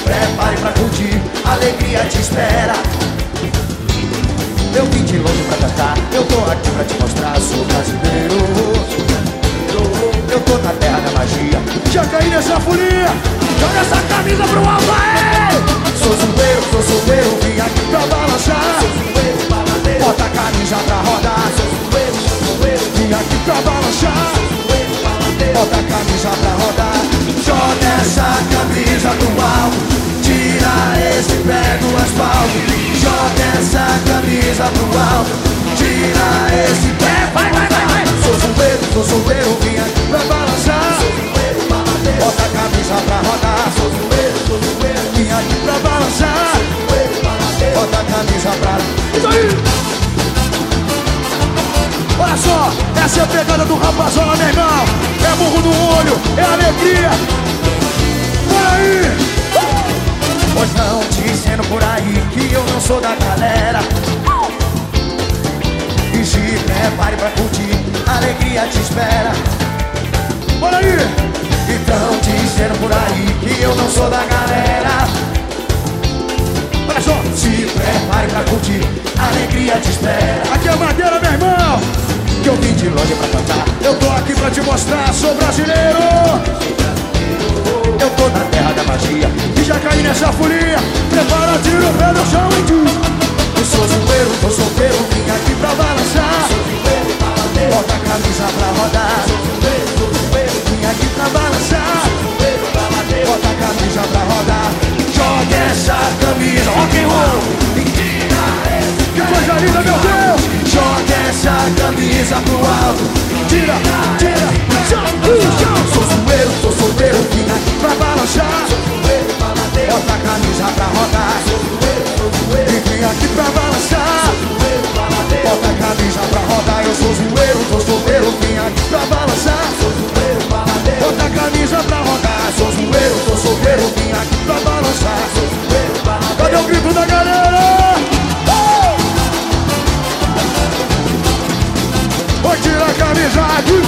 prepare pra curtir, a alegria te espera. Eu vim de longe pra cantar, eu tô aqui pra te mostrar, sou brasileiro. Eu tô na terra da magia, já caí nessa folia, joga essa camisa pro alto, aê! Sou zoeiro, vim aqui pra balançar. Bota a camisa pra rodar. Vim aqui pra balançar. Bota a camisa pra rodar. Joga essa camisa pro alto, tira esse pé do asfalto. Joga essa camisa pro alto, tira esse pé. Vai! Sou zoeiro, vim aqui pra balançar. Bota a camisa pra rodar. Vim aqui pra balançar. Bota a camisa pra... Isso aí! Olha só, essa é a pegada do rapazola, meu irmão. É burro no olho, é alegria. Bora aí! Pois não, dizendo por aí que eu não sou da galera. E se prepare pra curtir, a alegria te espera. Bora aí! Então dizendo por aí que eu não sou da galera. Olha só, se prepare pra curtir, a alegria te espera. Aqui é Madeira, meu irmão, que eu vim de longe pra cantar. Eu tô aqui pra te mostrar, sou brasileiro. Eu tô na terra da magia e já caí nessa folia. Prepara, tira o pé do chão e diz: eu sou zoeiro, tô solteiro, vim aqui pra balançar. Bota a camisa pra rodar. Vim aqui pra balançar. Bota a camisa pra rodar. Joga essa camisa, rock and roll. Que coisa linda, meu Deus. Joga essa camisa pro alto. Tira, chão. Sou solteiro, vim aqui pra balançar. Bota a camisa pra rodar. Vim aqui pra balançar. Bota a camisa pra rodar. Eu sou zoeiro, tô solteiro, vim aqui pra balançar. Bota a camisa pra rodar. Sou zoeiro, tô solteiro, vim aqui pra balançar. Cadê o grito da galera? Vou tirar a camisa aqui.